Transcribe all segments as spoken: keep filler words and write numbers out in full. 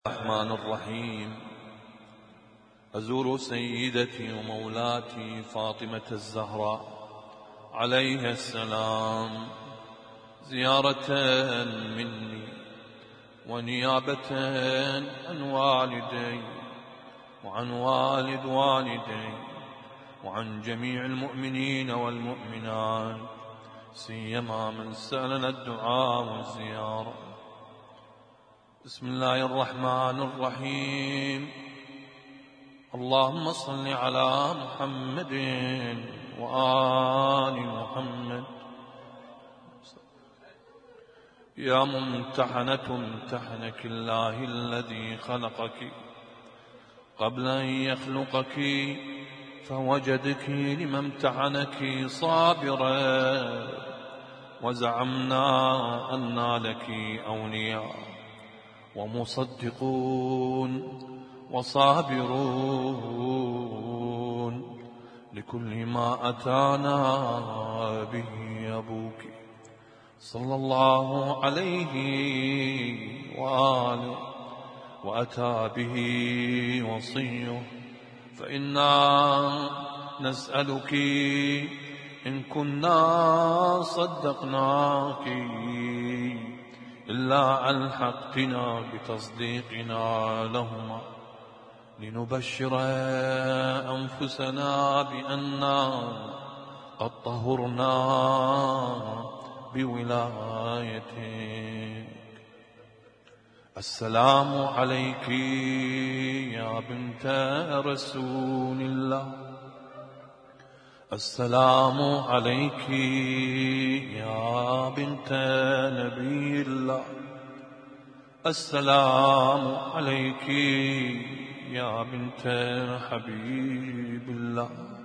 الرحمن الرحيم. أزور سيدتي ومولاتي فاطمة الزهراء عليها السلام زيارة مني ونيابة عن والدي وعن والد والدي وعن جميع المؤمنين والمؤمنات، سيما من سألنا الدعاء والزيارة. بسم الله الرحمن الرحيم. اللهم صل على محمد وآل محمد. يا ممتحنة امتحنك الله الذي خلقك قبل أن يخلقك فوجدك لما امتحنك صابرا، وزعمنا أنا لك أولياء ومصدقون وصابرون لكل ما أتانا به أبوك صلى الله عليه وآله وأتى به وصيه، فإنا نسألك إن كنا صدقناك إلا ألحقتنا بتصديقنا لهما لنبشر أنفسنا بأننا قد طهرنا بولايتك. السلام عليك يا بنت رسول الله، السلام عليك يا بنت نبي الله، السلام عليك يا بنت حبيب الله،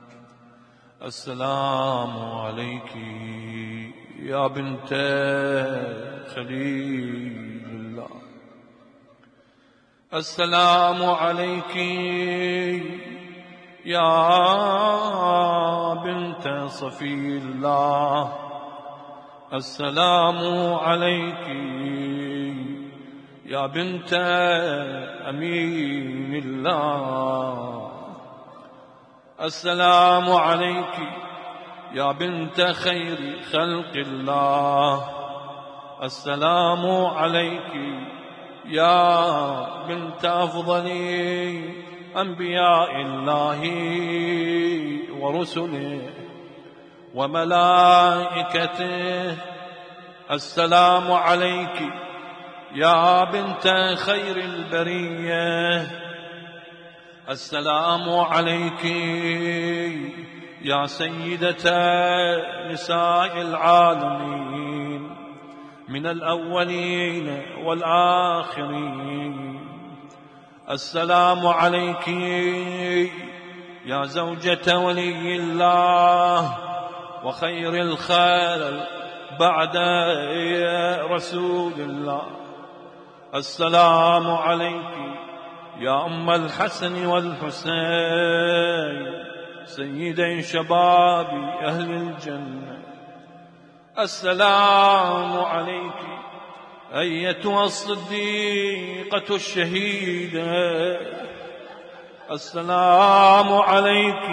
السلام عليك يا بنت خليل الله، السلام عليك يا بنت صفي الله، السلام عليك يا بنت أمين الله، السلام عليك يا بنت خير خلق الله، السلام عليك يا بنت أفضل أنبياء الله ورسله وملائكته، السلام عليك يا بنت خير البرية، السلام عليك يا سيدة نساء العالمين من الأولين والآخرين، السلام عليك يا زوجة ولي الله وخير الخلق بعد رسول الله، السلام عليك يا أم الحسن والحسين سيدي شباب أهل الجنة، السلام عليك أيتها الصديقة الشهيدة، السلام عليك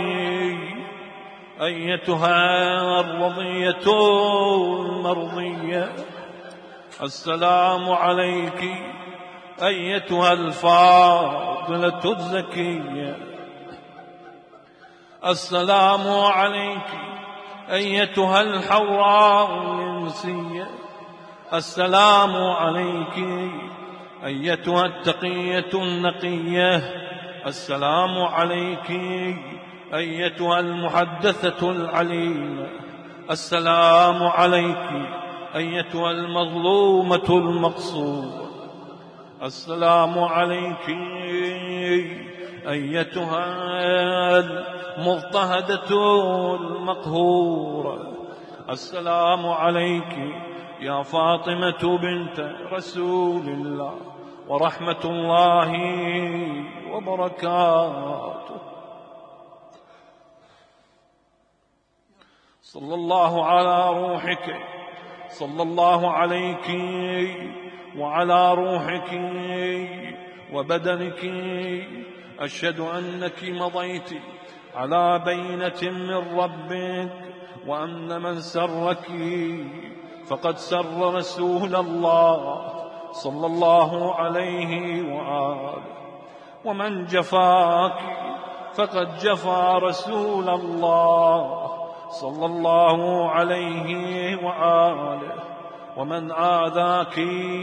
أيتها الرضية المرضية، السلام عليك أيتها الفاضلة الزكية، السلام عليك أيتها الحوراء الإنسية، السلام عليك أيتها التقية النقية، السلام عليك أيتها المحدثة العليمة، السلام عليك أيتها المظلومة المقصورة، السلام عليك أيتها المضطهدة المقهورة، السلام عليك يا فاطمة بنت رسول الله ورحمة الله وبركاته. صلى الله على روحك، صلى الله عليك وعلى روحك وبدنك، أشهد أنك مضيت على بينة من ربك، وأن من سرك فقد سر رسول الله صلى الله عليه وآله، ومن جفاك فقد جفا رسول الله صلى الله عليه وآله، ومن آذاك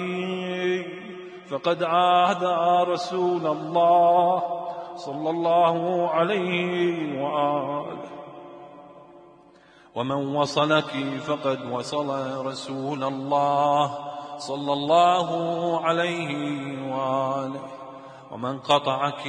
فقد آذى رسول الله صلى الله عليه وآله، ومن وصلك فقد وصل رسول الله صلى الله عليه وآله، ومن قطعك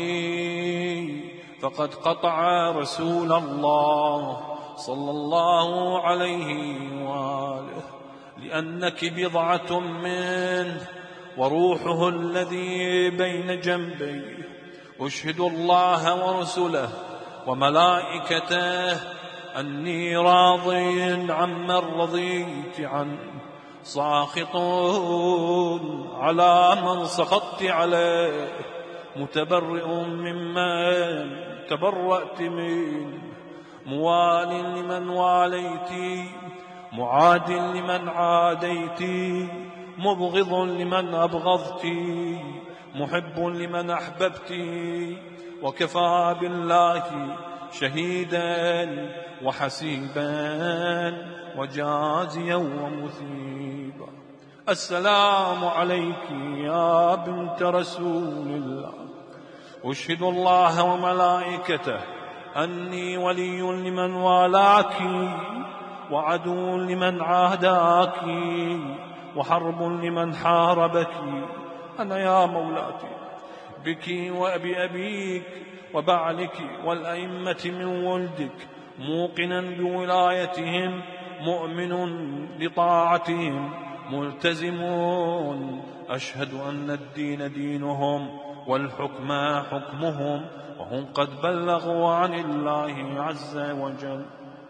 فقد قطع رسول الله صلى الله عليه وآله، لأنك بضعة منه وروحه الذي بين جنبيه. أشهد الله ورسله وملائكته أني راض عمن رضيت عنه، ساخط على من سخطت عليه، متبرئ ممن تبرأت منه، موال لمن واليت، معاد لمن عاديت، مبغض لمن أبغضت، محب لمن أحببت، وكفى بالله شهيدا وحسيبا وجازيا ومثيبا. السلام عليك يا بنت رسول الله، أشهد الله وملائكته أني ولي لمن والاك، وعدو لمن عاداك، وحرب لمن حاربك. أنا يا مولاتي بك وأبي أبيك وبعلك والأئمة من ولدك، موقنا بولايتهم، مؤمن لطاعتهم، ملتزمون. أشهد أن الدين دينهم والحكم حكمهم، وهم قد بلغوا عن الله عز وجل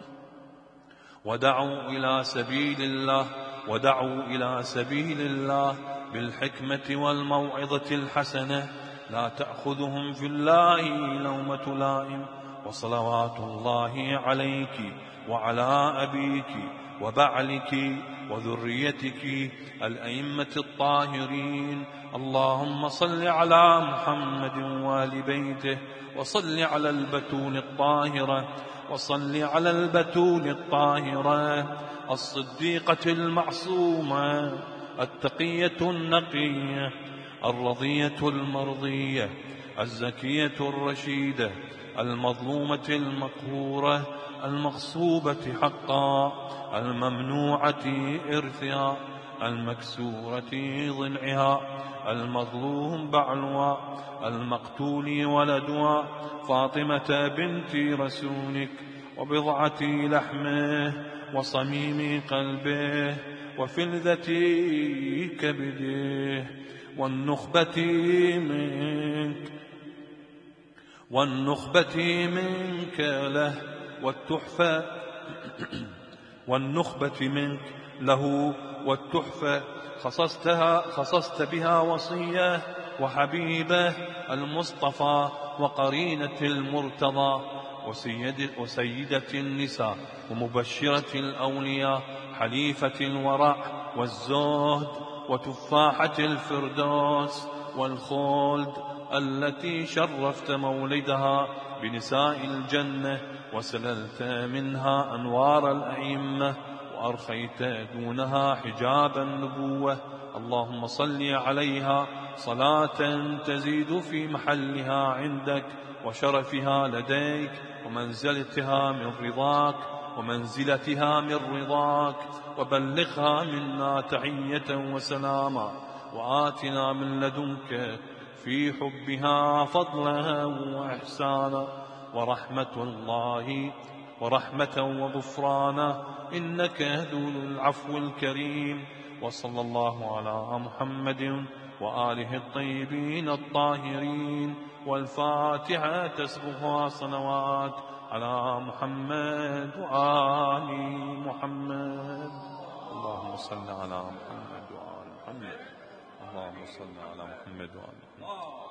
ودعوا إلى سبيل الله ودعوا إلى سبيل الله بالحكمة والموعظة الحسنة، لا تأخذهم في الله لومة لائم. وصلوات الله عليك وعلى أبيك وبعلك وذريتك الأئمة الطاهرين. اللهم صل على محمد وآل بيته، وصل على البتول الطاهرة، وصل على البتول الطاهرة الصديقة المعصومة التقية النقية الرضية المرضية الزكية الرشيدة المظلومة المقهورة المغصوبة حقا الممنوعة إرثها المكسورة ضلعها المظلوم بعلها المقتول ولدها فاطمة بنت رسولك وبضعة لحمه وصميم قلبه وفلذة كبده والنخبة منك والنخبة منك له والتحفة والنخبة منك له والتحفة خصصتها خصصت بها وصية وحبيبه المصطفى وقرينة المرتضى وسيد وسيدة النساء ومبشرة الأولياء حليفة الورع والزهد وتفاحة الفردوس والخلد التي شرفت مولدها بنساء الجنة وسللت منها أنوار الأئمة وأرخيت دونها حجاب النبوة. اللهم صل عليها صلاة تزيد في محلها عندك وشرفها لديك ومنزلتها من رضاك ومنزلتها من رضاك، وبلغها منا تحية وسلاما، وآتنا من لدنك في حبها فضلا وإحسانا ورحمة الله ورحمة وغفرانا، إنك ذو العفو الكريم. وصلى الله على محمد وآله الطيبين الطاهرين. والفاتحة تسبقها صلوات على محمد وآل محمد. اللهم صل على محمد وآل محمد. اللهم صل على محمد وآل محمد.